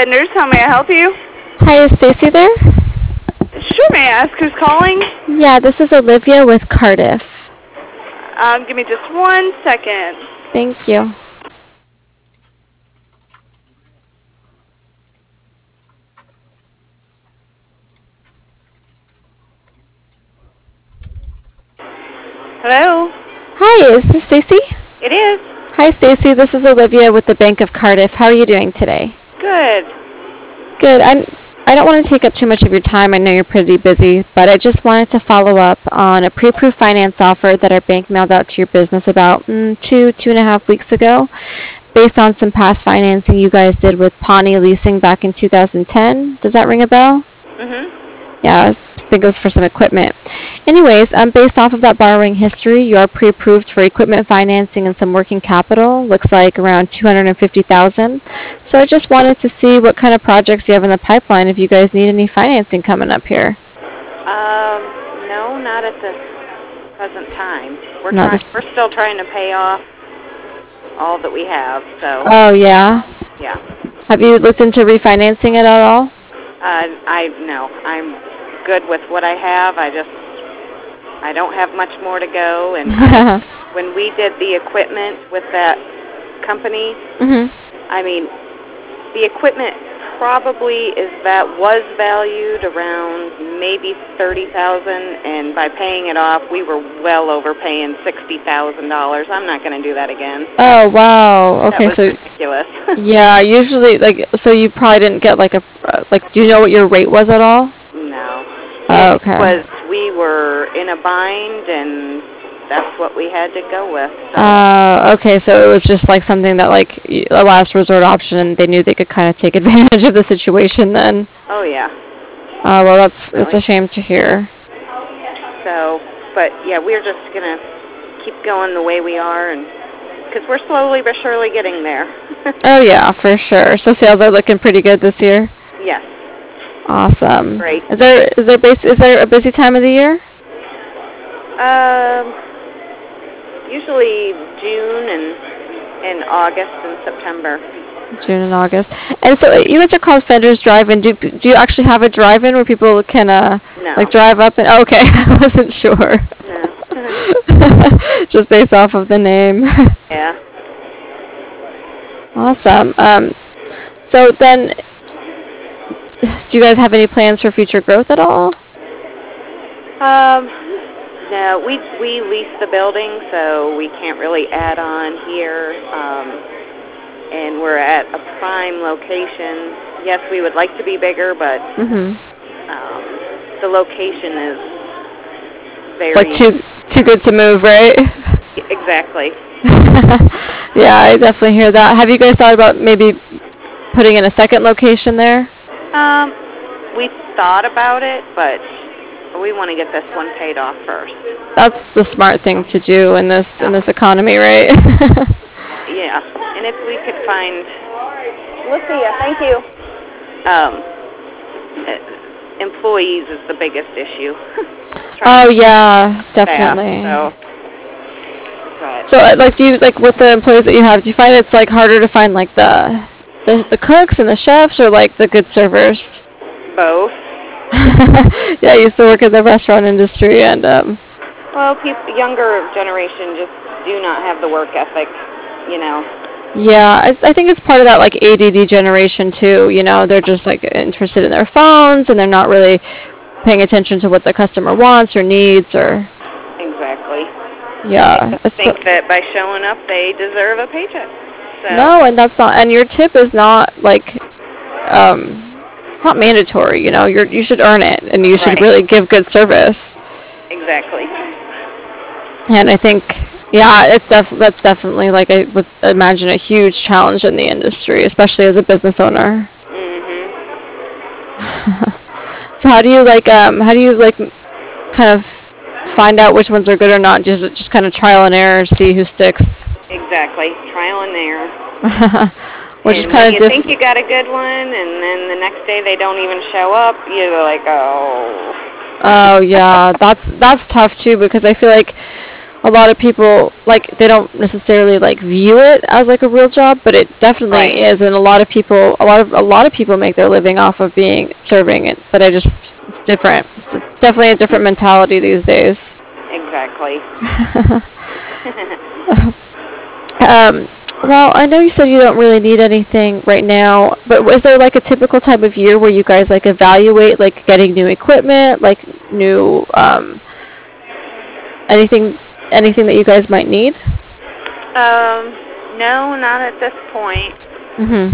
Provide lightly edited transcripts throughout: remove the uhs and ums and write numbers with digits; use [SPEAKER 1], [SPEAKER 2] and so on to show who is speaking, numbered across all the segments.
[SPEAKER 1] Vendors, how may I help you?
[SPEAKER 2] Hi, is Stacy there?
[SPEAKER 1] Sure, may I ask who's calling?
[SPEAKER 2] Yeah, this is Olivia with Cardiff.
[SPEAKER 1] Give me just 1 second.
[SPEAKER 2] Thank you.
[SPEAKER 1] Hello?
[SPEAKER 2] Hi, is this Stacy?
[SPEAKER 1] It is.
[SPEAKER 2] Hi, Stacy. This is Olivia with the Bank of Cardiff. How are you doing today?
[SPEAKER 1] Good.
[SPEAKER 2] Good. I don't want to take up too much of your time. I know you're pretty busy, but I just wanted to follow up on a pre-approved finance offer that our bank mailed out to your business about 2.5 weeks ago, based on some past financing you guys did with Pawnee Leasing back in 2010. Does that ring a bell?
[SPEAKER 1] Mm-hmm.
[SPEAKER 2] Yeah, I think it was for some equipment. Anyways, based off of that borrowing history, you are pre-approved for equipment financing and some working capital. Looks like around 250,000. So I just wanted to see what kind of projects you have in the pipeline if you guys need any financing coming up here.
[SPEAKER 1] No, not at the present time.
[SPEAKER 2] Not this.
[SPEAKER 1] We're still trying to pay off all that we have, so
[SPEAKER 2] Oh yeah.
[SPEAKER 1] yeah.
[SPEAKER 2] Have you looked into refinancing it at all?
[SPEAKER 1] No, I'm good with what I have. I don't have much more to go, and when we did the equipment with that company,
[SPEAKER 2] Mhm.
[SPEAKER 1] I mean, the equipment probably was valued around maybe 30,000, and by paying it off, we were well overpaying $60,000. I'm not going to do that again.
[SPEAKER 2] Oh wow.
[SPEAKER 1] That
[SPEAKER 2] Okay,
[SPEAKER 1] was
[SPEAKER 2] so
[SPEAKER 1] ridiculous.
[SPEAKER 2] yeah, usually so you probably didn't get like do you know what your rate was at all?
[SPEAKER 1] No.
[SPEAKER 2] Oh,
[SPEAKER 1] It
[SPEAKER 2] okay.
[SPEAKER 1] we were in a bind, and that's what we had to go with.
[SPEAKER 2] Okay, so it was just like something that like a last resort option, and they knew they could kind of take advantage of the situation then.
[SPEAKER 1] Oh, yeah.
[SPEAKER 2] Well, that's a shame to hear.
[SPEAKER 1] So, but yeah, we're just going to keep going the way we are, and because we're slowly but surely getting there.
[SPEAKER 2] Oh yeah, for sure. So sales are looking pretty good this year.
[SPEAKER 1] Yes.
[SPEAKER 2] Awesome.
[SPEAKER 1] Great.
[SPEAKER 2] Is there a busy time of the year?
[SPEAKER 1] Usually June and August and September.
[SPEAKER 2] June and August. And so you guys are called Fender's Drive-In. Do you actually have a drive-in where people can
[SPEAKER 1] No.
[SPEAKER 2] like drive up and okay, I wasn't sure.
[SPEAKER 1] No.
[SPEAKER 2] Just based off of the name.
[SPEAKER 1] Yeah.
[SPEAKER 2] Awesome. So then, do you guys have any plans for future growth at all?
[SPEAKER 1] No, we lease the building, so we can't really add on here. And we're at a prime location. Yes, we would like to be bigger, but the location is very
[SPEAKER 2] like too good to move, right?
[SPEAKER 1] Exactly.
[SPEAKER 2] Yeah, I definitely hear that. Have you guys thought about maybe putting in a second location there?
[SPEAKER 1] We thought about it, but we want to get this one paid off first.
[SPEAKER 2] That's the smart thing to do in this economy, right?
[SPEAKER 1] Yeah, and if we could find, we'll see ya. Thank you. Employees is the biggest issue.
[SPEAKER 2] Oh yeah, definitely. So like, do you like with the employees that you have? Do you find it's like harder to find like the cooks and the chefs, or like the good servers?
[SPEAKER 1] Both.
[SPEAKER 2] Yeah, I used to work in the restaurant industry, and
[SPEAKER 1] well, younger generation just do not have the work ethic, you know.
[SPEAKER 2] Yeah, I think it's part of that like ADD generation too. You know, they're just like interested in their phones, and they're not really paying attention to what the customer wants or needs, or.
[SPEAKER 1] Exactly.
[SPEAKER 2] Yeah.
[SPEAKER 1] I think that by showing up, they deserve a paycheck. So.
[SPEAKER 2] No, and that's not. And your tip is not like, it's not mandatory. You know, you should earn it, and you should really give good service.
[SPEAKER 1] Exactly.
[SPEAKER 2] And I think, yeah, that's definitely like I would imagine a huge challenge in the industry, especially as a business owner. So how do you like kind of find out which ones are good or not? Just kind of trial and error, see who sticks.
[SPEAKER 1] Exactly, trial and error.
[SPEAKER 2] Which is kind of
[SPEAKER 1] you think you got a good one, and then the next day they don't even show up. You're like, oh.
[SPEAKER 2] Oh yeah, that's tough too, because I feel like a lot of people like they don't necessarily like view it as like a real job, but it definitely
[SPEAKER 1] Right.
[SPEAKER 2] is, and a lot of people make their living off of being serving it. But it's different. It's definitely a different mentality these days.
[SPEAKER 1] Exactly.
[SPEAKER 2] Um, well, I know you said you don't really need anything right now, but is there like a typical time of year where you guys like evaluate like getting new equipment, like new anything anything that you guys might need?
[SPEAKER 1] No, not at this point.
[SPEAKER 2] Mhm.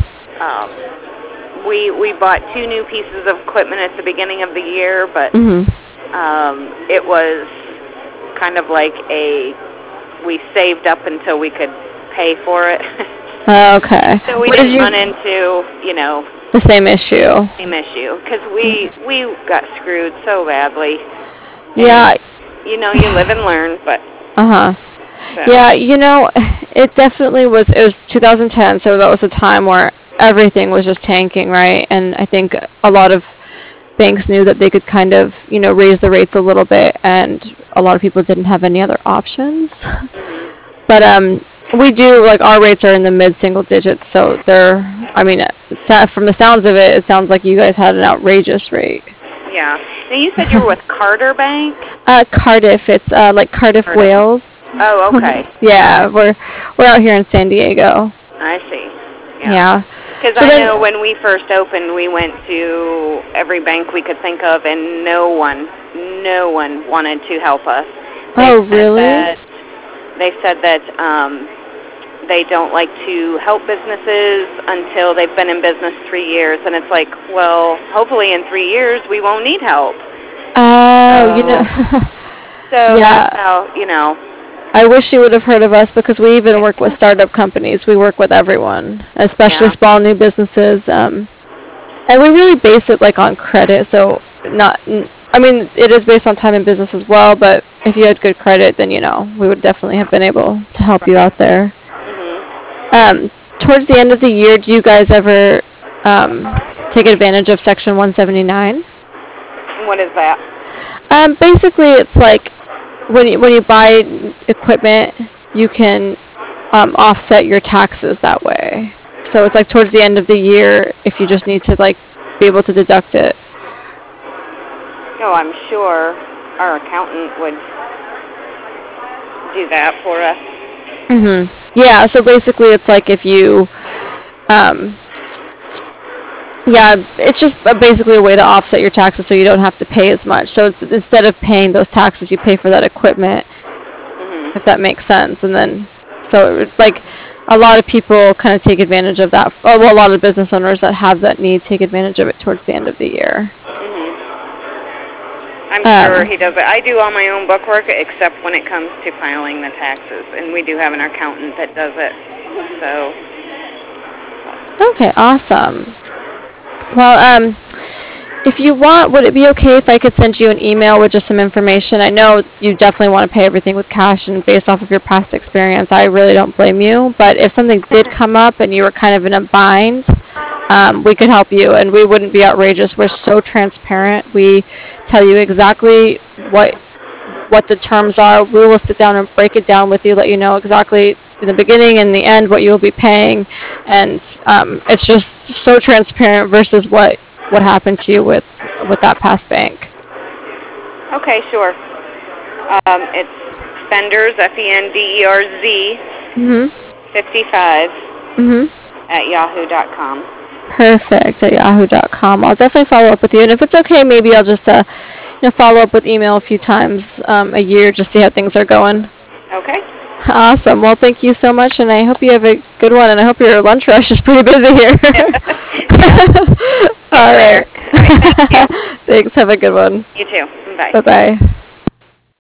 [SPEAKER 1] We bought two new pieces of equipment at the beginning of the year, but
[SPEAKER 2] Mhm.
[SPEAKER 1] it was kind of like we saved up until we could pay for it.
[SPEAKER 2] Okay.
[SPEAKER 1] So we
[SPEAKER 2] What did
[SPEAKER 1] didn't
[SPEAKER 2] you
[SPEAKER 1] run into,
[SPEAKER 2] the same issue?
[SPEAKER 1] same issue because we got screwed so badly.
[SPEAKER 2] Yeah.
[SPEAKER 1] And you live and learn, but
[SPEAKER 2] Uh-huh.
[SPEAKER 1] so,
[SPEAKER 2] Yeah, it definitely was. It was 2010, so that was a time where everything was just tanking, right? And I think a lot of banks knew that they could kind of, raise the rates a little bit, and a lot of people didn't have any other options.
[SPEAKER 1] mhm.
[SPEAKER 2] But we do like our rates are in the mid single digits, so they're. I mean, from the sounds of it, it sounds like you guys had an outrageous rate.
[SPEAKER 1] Yeah. Now you said you were with Carter Bank.
[SPEAKER 2] Cardiff, it's like Cardiff,
[SPEAKER 1] Carter.
[SPEAKER 2] Wales.
[SPEAKER 1] Oh, okay.
[SPEAKER 2] Yeah, we're out here in San Diego.
[SPEAKER 1] I see. Yeah.
[SPEAKER 2] Yeah.
[SPEAKER 1] Because
[SPEAKER 2] So
[SPEAKER 1] I
[SPEAKER 2] then,
[SPEAKER 1] know when we first opened, we went to every bank we could think of, and no one wanted to help us.
[SPEAKER 2] oh
[SPEAKER 1] Said
[SPEAKER 2] really?
[SPEAKER 1] that they said that they don't like to help businesses until they've been in business 3 years, and it's like, well, hopefully in 3 years we won't need help.
[SPEAKER 2] Oh,
[SPEAKER 1] So
[SPEAKER 2] yeah.
[SPEAKER 1] that's how
[SPEAKER 2] I wish you would have heard of us because we even work with startup companies. We work with everyone, especially
[SPEAKER 1] Yeah.
[SPEAKER 2] small new businesses. And we really base it like on credit. So I mean, it is based on time and business as well. But if you had good credit, then we would definitely have been able to help you out there.
[SPEAKER 1] Mhm.
[SPEAKER 2] Towards the end of the year, do you guys ever take advantage of Section 179?
[SPEAKER 1] What is that?
[SPEAKER 2] Basically, it's like when you buy equipment, you can offset your taxes that way. So it's like towards the end of the year, if you just need to like be able to deduct it.
[SPEAKER 1] Oh, I'm sure our accountant would do that for us.
[SPEAKER 2] Yeah. So basically, it's like if you, um, yeah, it's just basically a way to offset your taxes so you don't have to pay as much. So it's instead of paying those taxes, you pay for that equipment,
[SPEAKER 1] Mhm.
[SPEAKER 2] if that makes sense. And then, so like a lot of people kind of take advantage of that. Oh, well, a lot of business owners that have that need take advantage of it towards the end of the year.
[SPEAKER 1] Mhm. I'm sure
[SPEAKER 2] Um,
[SPEAKER 1] he does it. I do all my own bookwork except when it comes to filing the taxes, and we do have an accountant that does it. So,
[SPEAKER 2] okay, awesome. Well, if you want, would it be okay if I could send you an email with just some information? I know you definitely want to pay everything with cash, and based off of your past experience, I really don't blame you. But if something did come up and you were kind of in a bind, we could help you, and we wouldn't be outrageous. We're so transparent. We tell you exactly what the terms are. We will sit down and break it down with you, let you know exactly in the beginning and the end what you will be paying, and it's just so transparent versus what happened to you with that past bank.
[SPEAKER 1] okay, sure. It's Fenders, FENDERZ,
[SPEAKER 2] Mhm.
[SPEAKER 1] 55
[SPEAKER 2] Mhm.
[SPEAKER 1] at yahoo.com.
[SPEAKER 2] Perfect at yahoo.com. I'll definitely follow up with you, and if it's okay, maybe I'll just follow up with email a few times a year, just see how things are going.
[SPEAKER 1] Okay.
[SPEAKER 2] Awesome. Well, thank you so much, and I hope you have a good one, and I hope your lunch rush is pretty busy here.
[SPEAKER 1] Yeah.
[SPEAKER 2] All
[SPEAKER 1] Getting
[SPEAKER 2] right.
[SPEAKER 1] there. All right. Thank you.
[SPEAKER 2] Thanks. Have a good one.
[SPEAKER 1] You too. Bye.
[SPEAKER 2] Bye-bye.